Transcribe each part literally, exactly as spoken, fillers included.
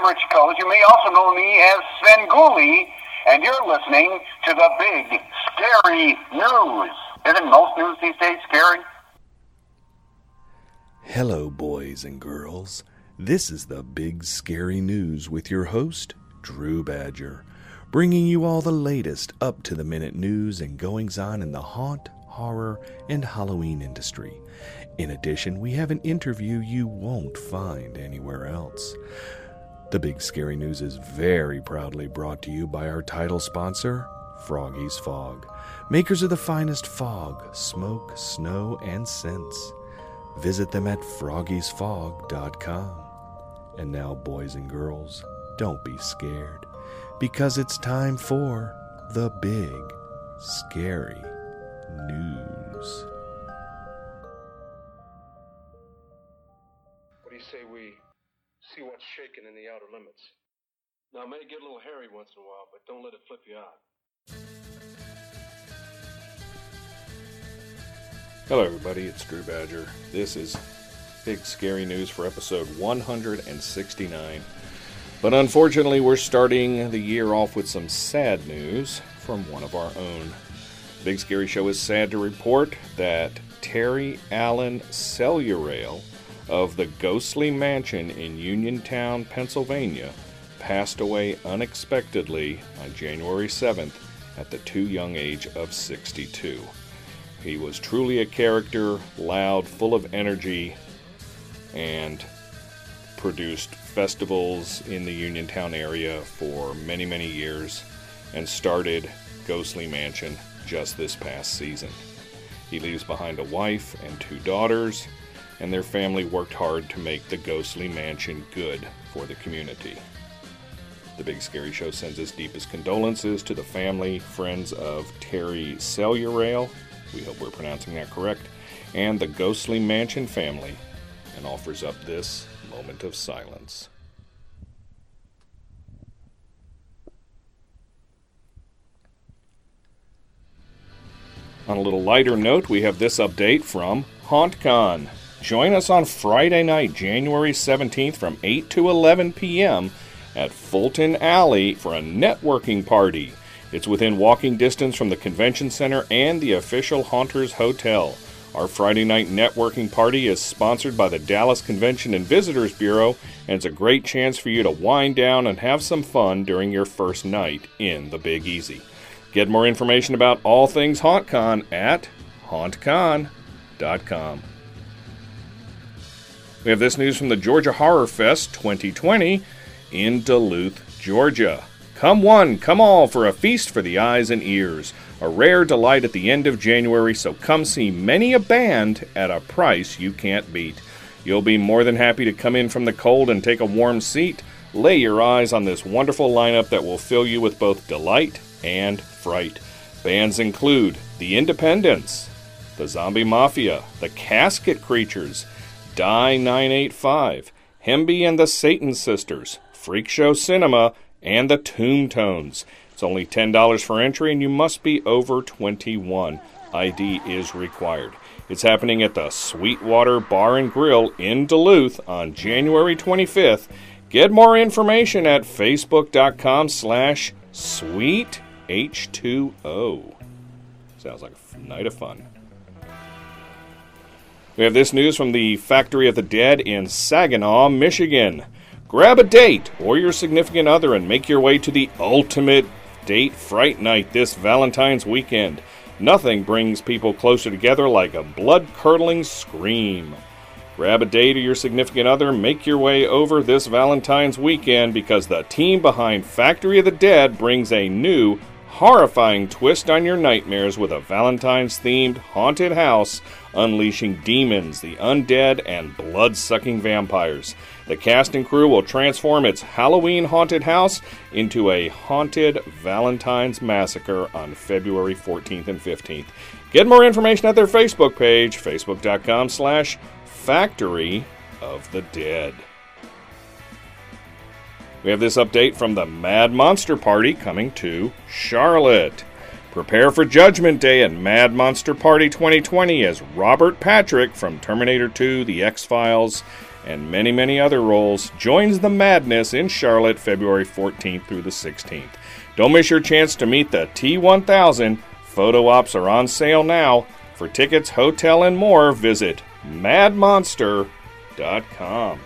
Rich Coles. You may also know me as Svengoolie, and you're listening to the Big Scary News. Isn't most news these days scary? Hello, boys and girls. This is the Big Scary News with your host, Drew Badger, bringing you all the latest up-to-the-minute news and goings-on in the haunt, horror, and Halloween industry. In addition, we have an interview you won't find anywhere else. The Big Scary News is very proudly brought to you by our title sponsor, Froggy's Fog, makers of the finest fog, smoke, snow, and scents. Visit them at froggies fog dot com. And now, boys and girls, don't be scared, because it's time for the Big Scary News. What do you say we see what's shaking in the outer limits? Now, it may get a little hairy once in a while, but don't let it flip you out. Hello everybody, it's Drew Badger. This is Big Scary News for episode one hundred sixty-nine. But unfortunately, we're starting the year off with some sad news from one of our own. Big Scary Show is sad to report that Terry Allen Cellurail of the Ghostly Mansion in Uniontown, Pennsylvania, passed away unexpectedly on January seventh at the too young age of sixty-two. He was truly a character, loud, full of energy, and produced festivals in the Uniontown area for many, many years, and started Ghostly Mansion just this past season. He leaves behind a wife and two daughters, and their family worked hard to make the Ghostly Mansion good for the community. The Big Scary Show sends its deepest condolences to the family, friends of Terry Cellurail, we hope we're pronouncing that correct, and the Ghostly Mansion family, and offers up this moment of silence. On a little lighter note, we have this update from HauntCon. Join us on Friday night, January seventeenth from eight to eleven p.m. at Fulton Alley for a networking party. It's within walking distance from the convention center and the official Haunters Hotel. Our Friday night networking party is sponsored by the Dallas Convention and Visitors Bureau, and it's a great chance for you to wind down and have some fun during your first night in the Big Easy. Get more information about all things HauntCon at haunt con dot com. We have this news from the Georgia Horror Fest twenty twenty in Duluth, Georgia. Come one, come all for a feast for the eyes and ears. A rare delight at the end of January, so come see many a band at a price you can't beat. You'll be more than happy to come in from the cold and take a warm seat. Lay your eyes on this wonderful lineup that will fill you with both delight and fright. Bands include The Independents, The Zombie Mafia, The Casket Creatures, Die nine eight five, Hemby and the Satan Sisters, Freak Show Cinema, and the Tomb Tones. It's only ten dollars for entry, and you must be over twenty-one. I D is required. It's happening at the Sweetwater Bar and Grill in Duluth on January twenty-fifth. Get more information at facebook.com slash sweet H two O. Sounds like a night of fun. We have this news from the Factory of the Dead in Saginaw, Michigan. Grab a date or your significant other and make your way to the ultimate date fright night this Valentine's weekend. Nothing brings people closer together like a blood-curdling scream. Grab a date or your significant other, make your way over this Valentine's weekend because the team behind Factory of the Dead brings a new, horrifying twist on your nightmares with a Valentine's-themed haunted house unleashing demons, the undead, and blood-sucking vampires. The cast and crew will transform its Halloween haunted house into a haunted Valentine's massacre on February fourteenth and fifteenth. Get more information at their Facebook page, facebook.com slash Factory of the Dead. We have this update from the Mad Monster Party coming to Charlotte. Prepare for Judgment Day at Mad Monster Party twenty twenty as Robert Patrick from Terminator two, The X-Files, and many, many other roles, joins the madness in Charlotte February fourteenth through the sixteenth. Don't miss your chance to meet the T one thousand. Photo ops are on sale now. For tickets, hotel, and more, visit mad monster dot com.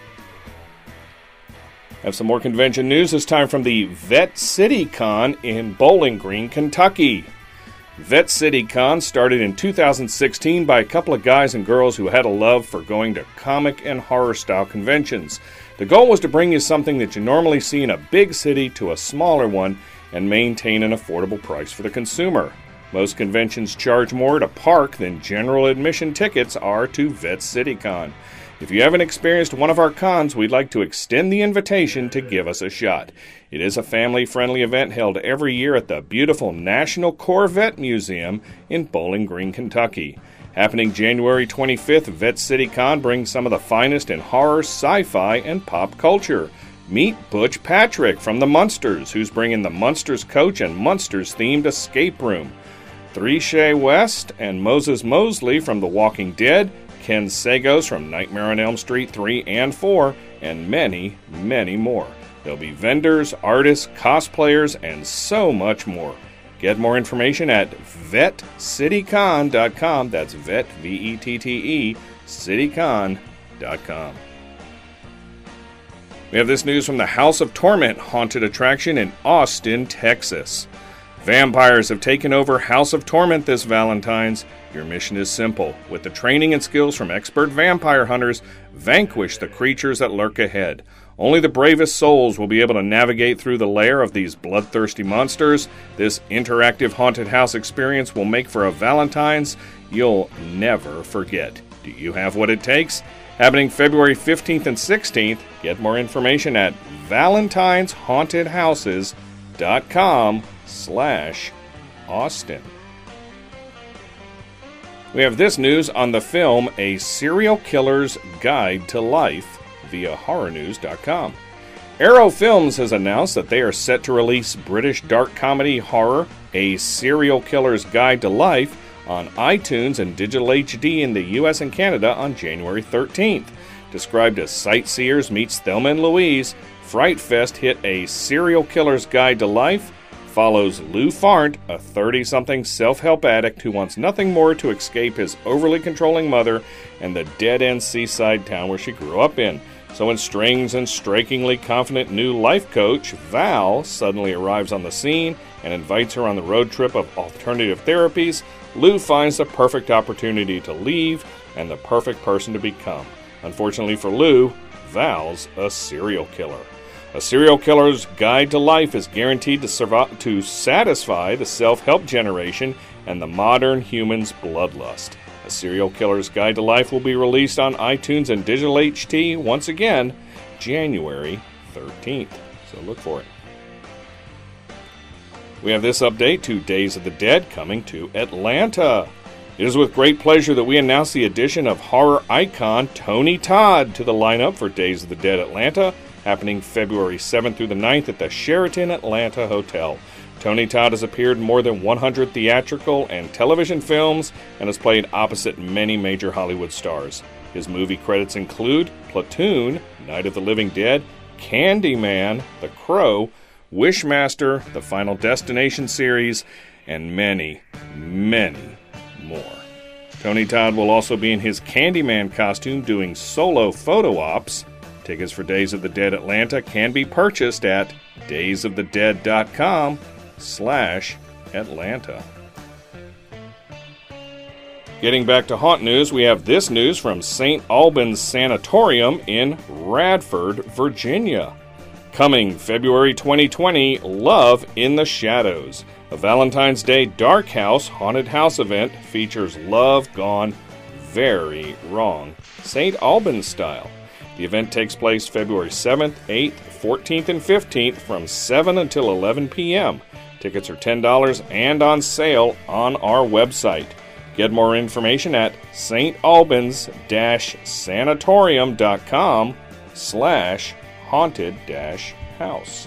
Have some more convention news, this time from the Vet City Con in Bowling Green, Kentucky. Vet City Con started in two thousand sixteen by a couple of guys and girls who had a love for going to comic and horror style conventions. The goal was to bring you something that you normally see in a big city to a smaller one and maintain an affordable price for the consumer. Most conventions charge more to park than general admission tickets are to Vet City Con. If you haven't experienced one of our cons, we'd like to extend the invitation to give us a shot. It is a family-friendly event held every year at the beautiful National Corvette Museum in Bowling Green, Kentucky. Happening January twenty-fifth, Vet City Con brings some of the finest in horror, sci-fi, and pop culture. Meet Butch Patrick from the Munsters, who's bringing the Munsters coach and Munsters-themed escape room. Three Shay West and Moses Mosley from The Walking Dead, Ken Sagos from Nightmare on Elm Street three and four, and many, many more. There'll be vendors, artists, cosplayers, and so much more. Get more information at vet city con dot com. That's vet, V E T T E, city con dot com. We have this news from the House of Torment haunted attraction in Austin, Texas. Vampires have taken over House of Torment this Valentine's. Your mission is simple. With the training and skills from expert vampire hunters, vanquish the creatures that lurk ahead. Only the bravest souls will be able to navigate through the lair of these bloodthirsty monsters. This interactive haunted house experience will make for a Valentine's you'll never forget. Do you have what it takes? Happening February fifteenth and sixteenth. Get more information at valentines haunted houses dot com slash Austin. We have this news on the film A Serial Killer's Guide to Life via horror news dot com. Arrow Films has announced that they are set to release British dark comedy horror A Serial Killer's Guide to Life on iTunes and digital H D in the U S and Canada on January thirteenth. Described as Sightseers meets Thelma and Louise, Fright Fest hit A Serial Killer's Guide to Life follows Lou Farnt, a thirty-something self-help addict who wants nothing more to escape his overly controlling mother and the dead-end seaside town where she grew up in. So when strange and strikingly confident new life coach, Val, suddenly arrives on the scene and invites her on the road trip of alternative therapies, Lou finds the perfect opportunity to leave and the perfect person to become. Unfortunately for Lou, Val's a serial killer. A Serial Killer's Guide to Life is guaranteed to, survive, to satisfy the self-help generation and the modern human's bloodlust. A Serial Killer's Guide to Life will be released on iTunes and digital H D once again, January thirteenth. So look for it. We have this update to Days of the Dead coming to Atlanta. It is with great pleasure that we announce the addition of horror icon Tony Todd to the lineup for Days of the Dead Atlanta, happening February seventh through the ninth at the Sheraton Atlanta Hotel. Tony Todd has appeared in more than one hundred theatrical and television films and has played opposite many major Hollywood stars. His movie credits include Platoon, Night of the Living Dead, Candyman, The Crow, Wishmaster, the Final Destination series, and many, many more. Tony Todd will also be in his Candyman costume doing solo photo ops. Tickets for Days of the Dead Atlanta can be purchased at days of the dead dot com slash Atlanta. Getting back to haunt news, we have this news from Saint Albans Sanatorium in Radford, Virginia. Coming February twenty twenty, Love in the Shadows. A Valentine's Day Dark House haunted house event features love gone very wrong, Saint Albans style. The event takes place February seventh, eighth, fourteenth, and fifteenth from seven until eleven p.m. Tickets are ten dollars and on sale on our website. Get more information at saint albans sanatorium dot com slash haunted house.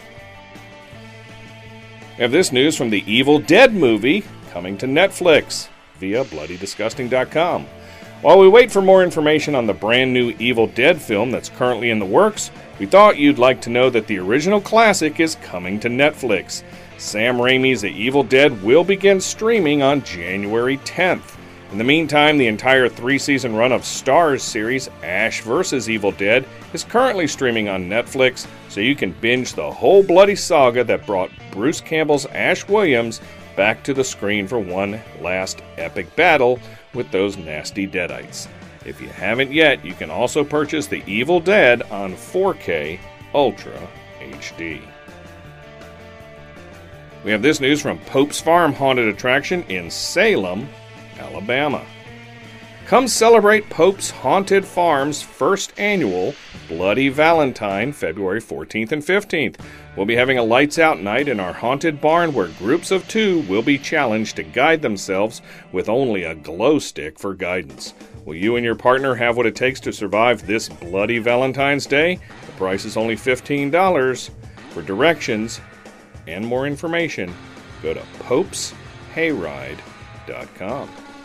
We have this news from the Evil Dead movie coming to Netflix via bloody disgusting dot com. While we wait for more information on the brand new Evil Dead film that's currently in the works, we thought you'd like to know that the original classic is coming to Netflix. Sam Raimi's The Evil Dead will begin streaming on January tenth. In the meantime, the entire three-season run of Starz series Ash versus. Evil Dead is currently streaming on Netflix, so you can binge the whole bloody saga that brought Bruce Campbell's Ash Williams back to the screen for one last epic battle with those nasty Deadites. If you haven't yet, you can also purchase The Evil Dead on four K Ultra H D. We have this news from Pope's Farm Haunted Attraction in Salem, Alabama. Come celebrate Pope's Haunted Farm's first annual Bloody Valentine, February fourteenth and fifteenth. We'll be having a lights-out night in our haunted barn where groups of two will be challenged to guide themselves with only a glow stick for guidance. Will you and your partner have what it takes to survive this bloody Valentine's Day? The price is only fifteen dollars. For directions and more information, go to popes hayride dot com.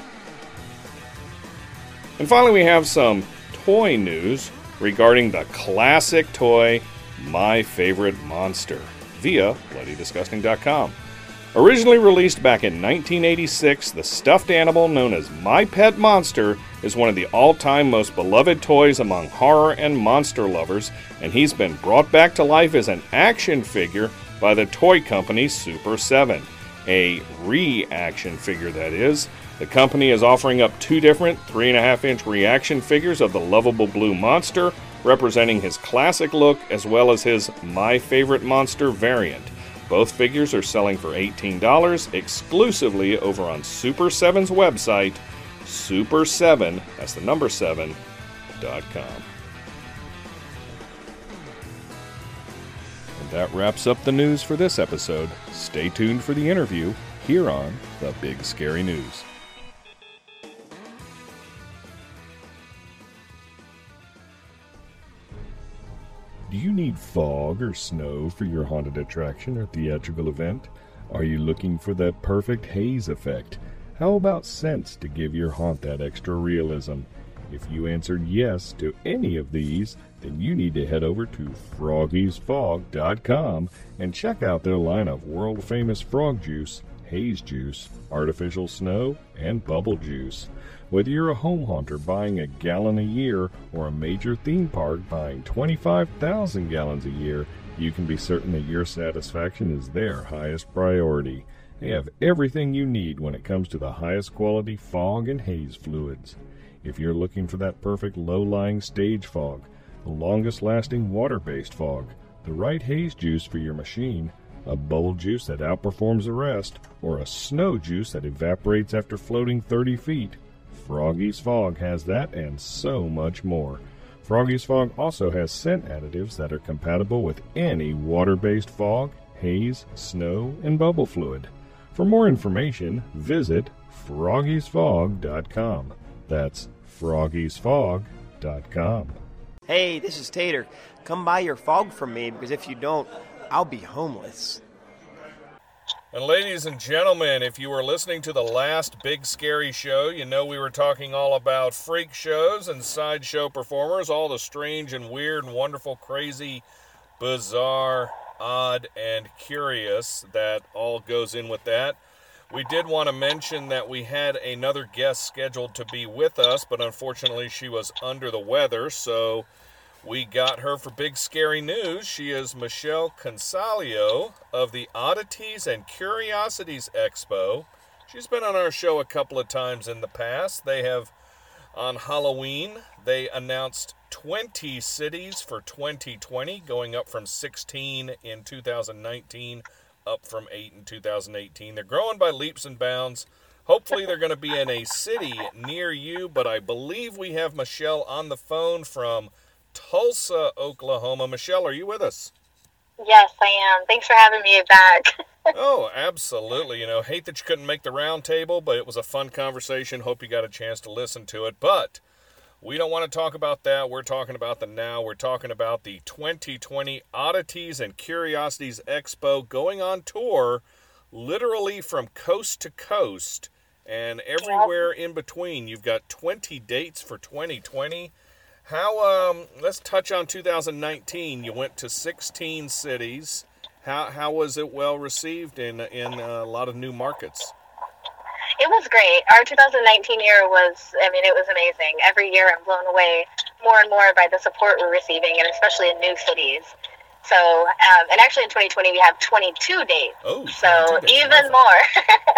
And finally, we have some toy news regarding the classic toy My Favorite Monster via bloody disgusting dot com. Originally released back in nineteen eighty-six, the stuffed animal known as My Pet Monster is one of the all-time most beloved toys among horror and monster lovers, and he's been brought back to life as an action figure by the toy company Super seven. A re-action figure, that is. The company is offering up two different three and a half inch reaction figures of the lovable blue monster, representing his classic look as well as his My Favorite Monster variant. Both figures are selling for eighteen dollars exclusively over on Super seven's website, super seven, that's the number seven, dot com. And that wraps up the news for this episode. Stay tuned for the interview here on The Big Scary News. Do you need fog or snow for your haunted attraction or theatrical event? Are you looking for that perfect haze effect? How about scents to give your haunt that extra realism? If you answered yes to any of these, then you need to head over to froggies fog dot com and check out their line of world-famous frog juice, haze juice, artificial snow, and bubble juice. Whether you're a home haunter buying a gallon a year or a major theme park buying twenty-five thousand gallons a year, you can be certain that your satisfaction is their highest priority. They have everything you need when it comes to the highest quality fog and haze fluids. If you're looking for that perfect low-lying stage fog, the longest-lasting water-based fog, the right haze juice for your machine, a bubble juice that outperforms the rest, or a snow juice that evaporates after floating thirty feet, Froggy's Fog has that and so much more. Froggy's Fog also has scent additives that are compatible with any water-based fog, haze, snow, and bubble fluid. For more information, visit froggies fog dot com. That's froggies fog dot com. Hey, this is Tater. Come buy your fog from me, because if you don't, I'll be homeless. And ladies and gentlemen, if you were listening to the last Big Scary Show, you know we were talking all about freak shows and sideshow performers, all the strange and weird and wonderful, crazy, bizarre, odd, and curious that all goes in with that. We did want to mention that we had another guest scheduled to be with us, but unfortunately she was under the weather, so we got her for Big Scary News. She is Michelle Consalio of the Oddities and Curiosities Expo. She's been on our show a couple of times in the past. They have, on Halloween, they announced twenty cities for twenty twenty, going up from sixteen in two thousand nineteen, up from eight in two thousand eighteen. They're growing by leaps and bounds. Hopefully they're going to be in a city near you, but I believe we have Michelle on the phone from Tulsa, Oklahoma. Michelle, are you with us? Yes, I am. Thanks for having me back. Oh, absolutely. You know, hate that you couldn't make the round table, but it was a fun conversation. Hope you got a chance to listen to it. But we don't want to talk about that. We're talking about the now. We're talking about the twenty twenty Oddities and Curiosities Expo going on tour literally from coast to coast and everywhere in between. You've got twenty dates for twenty twenty. How, um, let's touch on two thousand nineteen. You went to sixteen cities. How how was it well received in in a lot of new markets? It was great. Our two thousand nineteen year was, I mean, it was amazing. Every year I'm blown away more and more by the support we're receiving, and especially in new cities. So, um, and actually in twenty twenty we have twenty-two dates. Oh, so dates. even Nothing. more.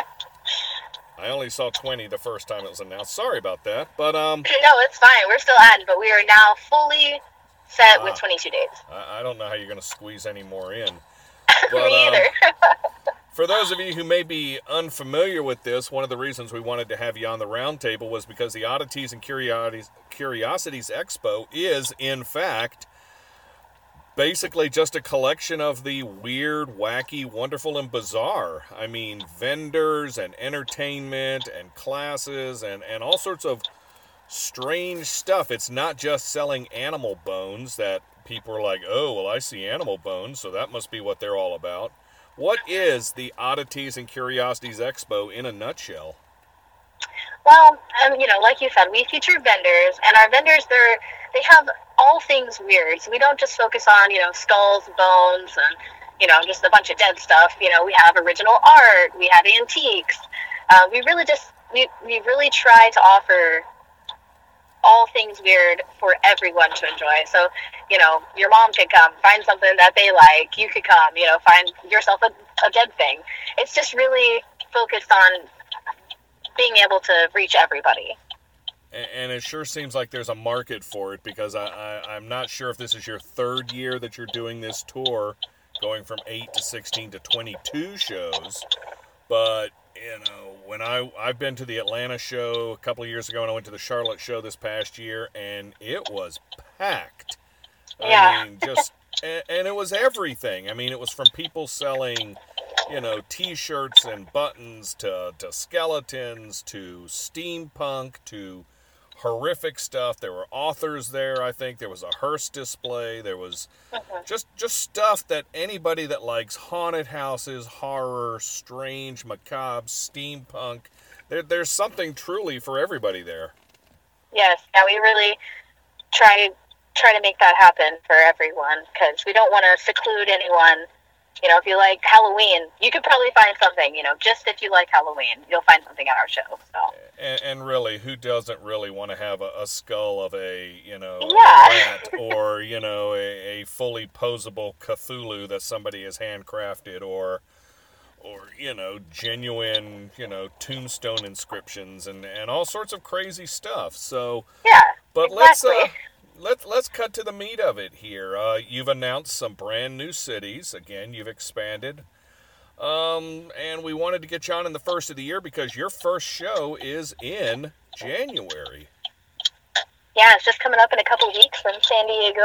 I only saw twenty the first time it was announced. Sorry about that, but um. No, it's fine. We're still adding, but we are now fully set ah, with twenty-two dates. I, I don't know how you're going to squeeze any more in. But, Me either. um, for those of you who may be unfamiliar with this, one of the reasons we wanted to have you on the roundtable was because the Oddities and Curiosities, Curiosities Expo is, in fact, basically just a collection of the weird, wacky, wonderful, and bizarre. I mean, vendors and entertainment and classes and, and all sorts of strange stuff. It's not just selling animal bones that people are like, oh, well, I see animal bones, so that must be what they're all about. What is the Oddities and Curiosities Expo in a nutshell? Well, um, you know, like you said, we feature vendors, and our vendors, they're, they have all things weird. So we don't just focus on, you know, skulls, bones, and, you know, just a bunch of dead stuff. You know, we have original art, we have antiques. Uh, we really just, we, we really try to offer all things weird for everyone to enjoy. So, you know, your mom could come, find something that they like. You could come, you know, find yourself a, a dead thing. It's just really focused on being able to reach everybody. And, and it sure seems like there's a market for it, because I, I, I'm not sure if this is your third year that you're doing this tour, going from eight to sixteen to twenty-two shows. But, you know, when I, I've been to the Atlanta show a couple of years ago, and I went to the Charlotte show this past year, and it was packed. Yeah. I mean, just, and, and it was everything. I mean, it was from people selling, you know, T-shirts and buttons to, to skeletons to steampunk to horrific stuff. There were authors there, I think. There was a hearse display. There was just just stuff that anybody that likes haunted houses, horror, strange, macabre, steampunk, there, there's something truly for everybody there. Yes, yeah, we really try try to make that happen for everyone, because we don't want to seclude anyone. You know, if you like Halloween, you could probably find something, you know, just if you like Halloween, you'll find something at our show. So. And, and really, who doesn't really want to have a, a skull of a, you know, yeah. a rat, or, you know, a, a fully posable Cthulhu that somebody has handcrafted, or, or, you know, genuine, you know, tombstone inscriptions and, and all sorts of crazy stuff. So, yeah, but exactly. let's, uh, Let, let's cut to the meat of it here. Uh, you've announced some brand new cities. Again, you've expanded. Um, and we wanted to get you on in the first of the year because your first show is in January. Yeah, it's just coming up in a couple weeks from San Diego.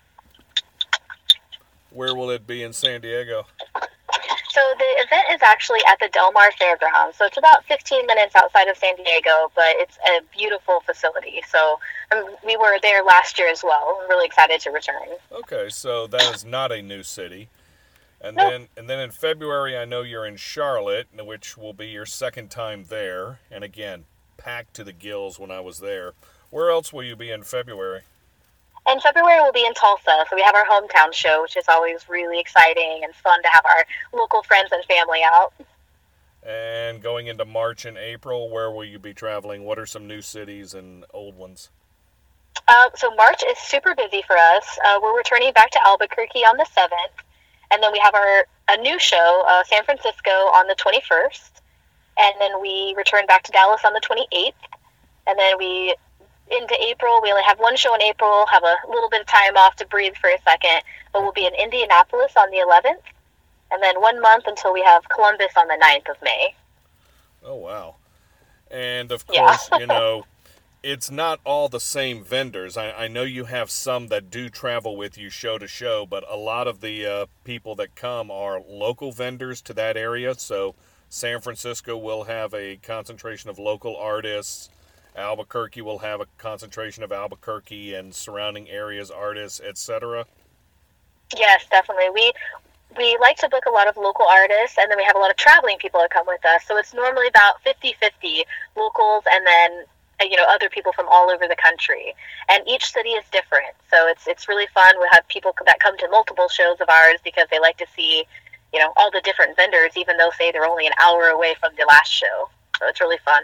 Where will it be in San Diego? So the event is actually at the Del Mar Fairgrounds. So it's about fifteen minutes outside of San Diego, but it's a beautiful facility. So um, we were there last year as well. I'm really excited to return. Okay, so that is not a new city. And nope. then and then in February, I know you're in Charlotte, which will be your second time there. And again, packed to the gills when I was there. Where else will you be in February? In February, we'll be in Tulsa. So we have our hometown show, which is always really exciting and fun to have our local friends and family out. And going into March and April, where will you be traveling? What are some new cities and old ones? Uh, so March is super busy for us. Uh, we're returning back to Albuquerque on the seventh. And then we have our a new show, uh, San Francisco, on the twenty-first. And then we return back to Dallas on the twenty-eighth. And then we, into April, we only have one show in April, have a little bit of time off to breathe for a second. But we'll be in Indianapolis on the eleventh. And then one month until we have Columbus on the ninth of May. Oh, wow. And, of Yeah. course, you know, it's not all the same vendors. I, I know you have some that do travel with you show to show, but a lot of the uh, people that come are local vendors to that area. So San Francisco will have a concentration of local artists. Albuquerque will have a concentration of Albuquerque and surrounding areas artists, et cetera. Yes, definitely. We we like to book a lot of local artists, and then we have a lot of traveling people that come with us. So it's normally about fifty-fifty locals and then, you know, other people from all over the country. And each city is different. So it's it's really fun. We'll have people that come to multiple shows of ours because they like to see, you know, all the different vendors, even though, say, they're only an hour away from the last show. So it's really fun.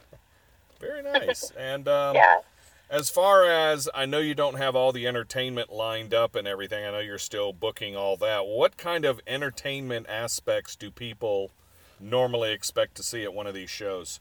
Very nice. And um, yeah. As far as, I know you don't have all the entertainment lined up and everything. I know you're still booking all that. What kind of entertainment aspects do people normally expect to see at one of these shows?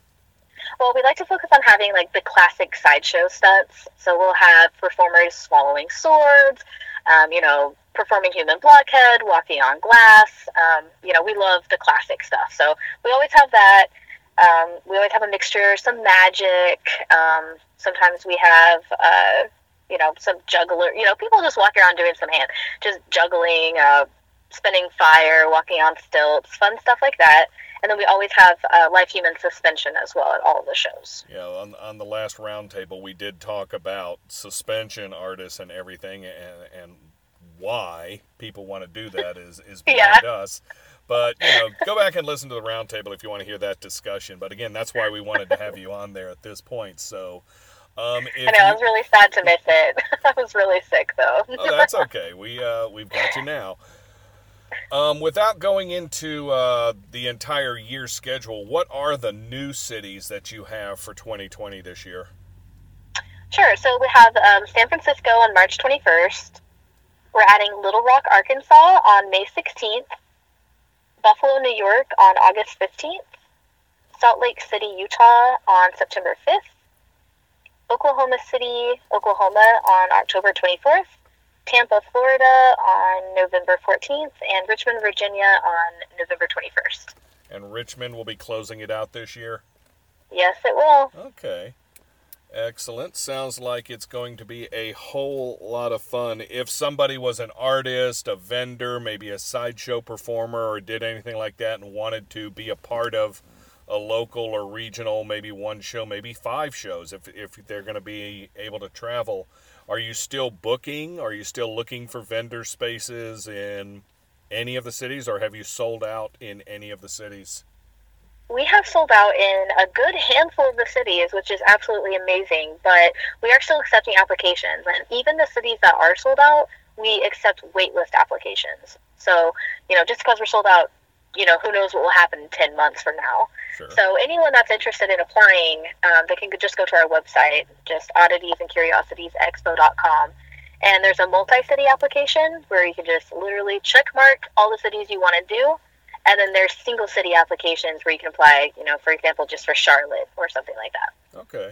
Well, we like to focus on having, like, the classic sideshow stunts. So we'll have performers swallowing swords, um, you know, performing human blockhead, walking on glass. Um, you know, we love the classic stuff. So we always have that. Um, we always have a mixture, some magic. Um, sometimes we have, uh, you know, some juggler. You know, people just walk around doing some hand, just juggling, uh, spinning fire, walking on stilts, fun stuff like that. And then we always have uh, live human suspension as well at all of the shows. Yeah, on, on the last roundtable, we did talk about suspension artists and everything, and, and why people want to do that is, is beyond yeah. us. But, you know, go back and listen to the roundtable if you want to hear that discussion. But, again, that's why we wanted to have you on there at this point. So, um, if I know, you... I was really sad to miss it. I was really sick, though. Oh, that's okay. We, uh, we've got you now. Um, without going into uh, the entire year schedule, what are the new cities that you have for twenty twenty this year? Sure. So we have um, San Francisco on March twenty-first. We're adding Little Rock, Arkansas on May sixteenth. Buffalo, New York on August fifteenth. Salt Lake City, Utah on September fifth. Oklahoma City, Oklahoma on October twenty-fourth. Tampa, Florida on November fourteenth, and Richmond, Virginia on November twenty-first. And Richmond will be closing it out this year? Yes, it will. Okay. Excellent. Sounds like it's going to be a whole lot of fun. If somebody was an artist, a vendor, maybe a sideshow performer, or did anything like that and wanted to be a part of a local or regional, maybe one show, maybe five shows, if if they're going to be able to travel, are you still booking? Are you still looking for vendor spaces in any of the cities, or have you sold out in any of the cities? We have sold out in a good handful of the cities, which is absolutely amazing, but we are still accepting applications. And even the cities that are sold out, we accept waitlist applications. So, you know, just because we're sold out, you know, who knows what will happen in ten months from now. Sure. So anyone that's interested in applying, um, they can just go to our website, just oddities and curiosities expo dot com. And there's a multi-city application where you can just literally check mark all the cities you want to do. And then there's single city applications where you can apply, you know, for example, just for Charlotte or something like that. Okay.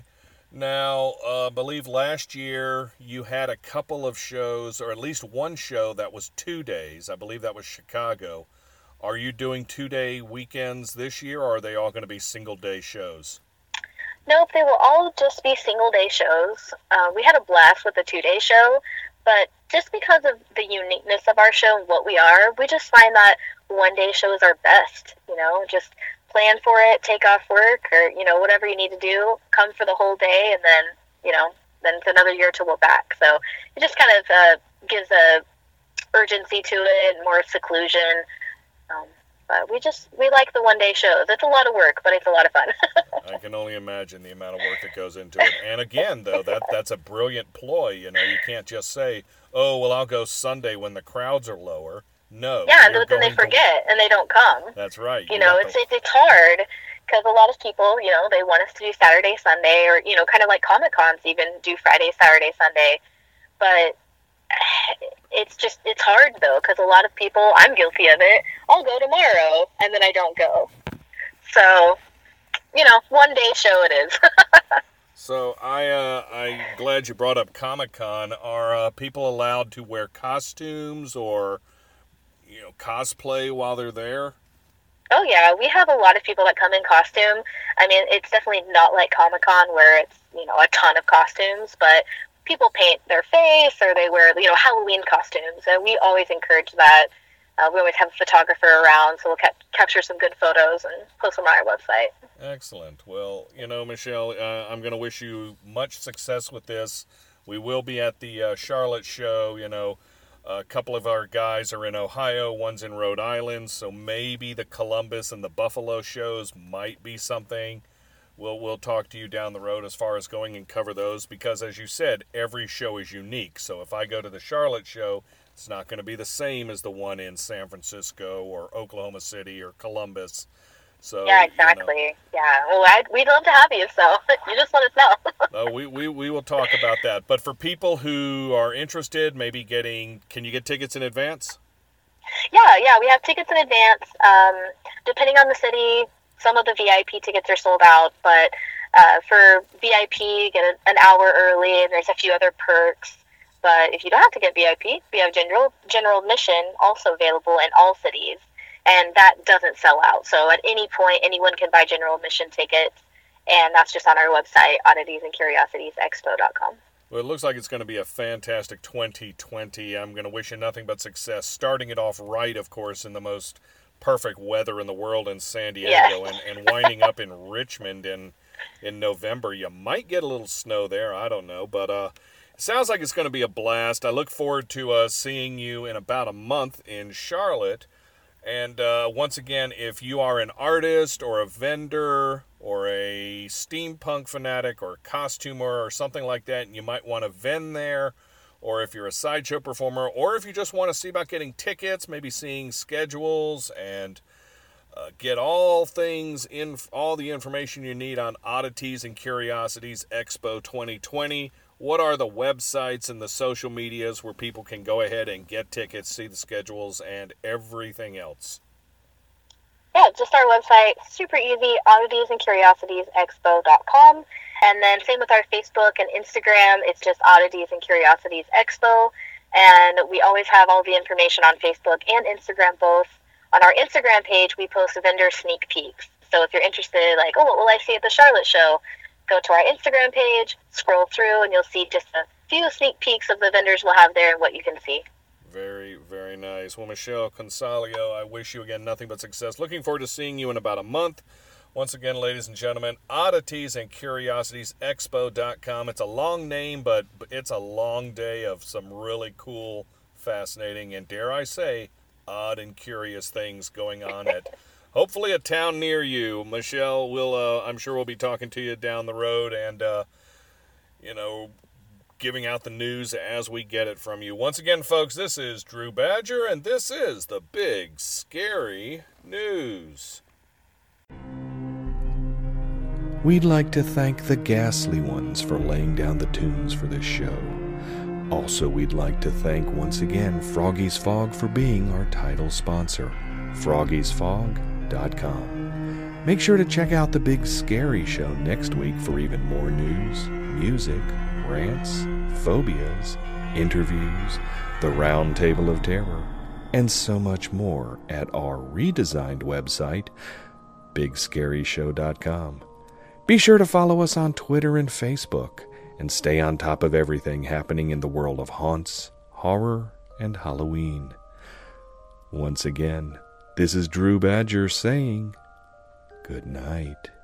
Now, uh, I believe last year you had a couple of shows, or at least one show that was two days. I believe that was Chicago. Are you doing two-day weekends this year, or are they all going to be single-day shows? Nope, they will all just be single-day shows. Uh, we had a blast with the two-day show, but just because of the uniqueness of our show and what we are, we just find that one-day shows are best. You know, just plan for it, take off work, or, you know, whatever you need to do, come for the whole day, and then, you know, then it's another year till we're back. So it just kind of uh, gives a urgency to it, more seclusion. Um, but we just, we like the one-day shows. It's a lot of work, but it's a lot of fun. I can only imagine the amount of work that goes into it. And again, though, that that's a brilliant ploy. You know, you can't just say, oh, well, I'll go Sunday when the crowds are lower. No. Yeah, and then they forget, to... and they don't come. That's right. You, you know, it's, to... it's hard, because a lot of people, you know, they want us to do Saturday, Sunday, or, you know, kind of like Comic-Cons even do Friday, Saturday, Sunday. But it's just, it's hard, though, because a lot of people, I'm guilty of it, I'll go tomorrow, and then I don't go. So, you know, one day show it is. So I, uh, I'm glad you brought up Comic-Con. Are uh, people allowed to wear costumes or, you know, cosplay while they're there? Oh, yeah. We have a lot of people that come in costume. I mean, it's definitely not like Comic-Con where it's, you know, a ton of costumes, but people paint their face or they wear, you know, Halloween costumes, and we always encourage that. Uh, we always have a photographer around, so we'll ca- capture some good photos and post them on our website. Excellent. Well, you know, Michelle, uh, I'm going to wish you much success with this. We will be at the uh, Charlotte show, you know. A couple of our guys are in Ohio, one's in Rhode Island, so maybe the Columbus and the Buffalo shows might be something. We'll we'll talk to you down the road as far as going and cover those, because as you said, every show is unique. So if I go to the Charlotte show, it's not going to be the same as the one in San Francisco or Oklahoma City or Columbus. So, yeah, exactly. You know, yeah, well, I'd, we'd love to have you, so you just let us know. uh, we, we, we will talk about that. But for people who are interested, maybe getting, can you get tickets in advance? Yeah, yeah, we have tickets in advance. Um, depending on the city, some of the V I P tickets are sold out, but uh, for V I P, get a, an hour early, and there's a few other perks. But if you don't have to get V I P, we have general general admission also available in all cities. And that doesn't sell out. So at any point, anyone can buy general admission tickets. And that's just on our website, oddities and curiosities expo dot com. Well, it looks like it's going to be a fantastic twenty twenty. I'm going to wish you nothing but success. Starting it off right, of course, in the most perfect weather in the world in San Diego. Yes. and, and winding up in Richmond in, in November. You might get a little snow there. I don't know. But uh, it sounds like it's going to be a blast. I look forward to uh, seeing you in about a month in Charlotte. And uh, once again, if you are an artist or a vendor or a steampunk fanatic or costumer or something like that, and you might want to vend there, or if you're a sideshow performer, or if you just want to see about getting tickets, maybe seeing schedules and uh, get all things in, all the information you need on Oddities and Curiosities Expo twenty twenty. What are the websites and the social medias where people can go ahead and get tickets, see the schedules, and everything else? Yeah, just our website, super easy, oddities and curiosities expo dot com. And then same with our Facebook and Instagram, it's just Oddities and Curiosities Expo. And we always have all the information on Facebook and Instagram both. On our Instagram page, we post vendor sneak peeks. So if you're interested, like, oh, what will I see at the Charlotte show? Go to our Instagram page, scroll through, and you'll see just a few sneak peeks of the vendors we'll have there and what you can see. Very, very nice. Well, Michelle Consalio, I wish you again nothing but success. Looking forward to seeing you in about a month. Once again, ladies and gentlemen, Oddities and Curiosities Expo dot com. It's a long name, but it's a long day of some really cool, fascinating, and dare I say, odd and curious things going on at hopefully a town near you. Michelle, will uh, I'm sure we'll be talking to you down the road and, uh, you know, giving out the news as we get it from you. Once again, folks, this is Drew Badger, and this is the Big Scary News. We'd like to thank the Ghastly Ones for laying down the tunes for this show. Also, we'd like to thank once again Froggy's Fog for being our title sponsor, froggies fog dot com. Make sure to check out the Big Scary Show next week for even more news, music, rants, phobias, interviews, the Round Table of Terror, and so much more at our redesigned website, big scary show dot com. Be sure to follow us on Twitter and Facebook and stay on top of everything happening in the world of haunts, horror, and Halloween. Once again, this is Drew Badger saying good night.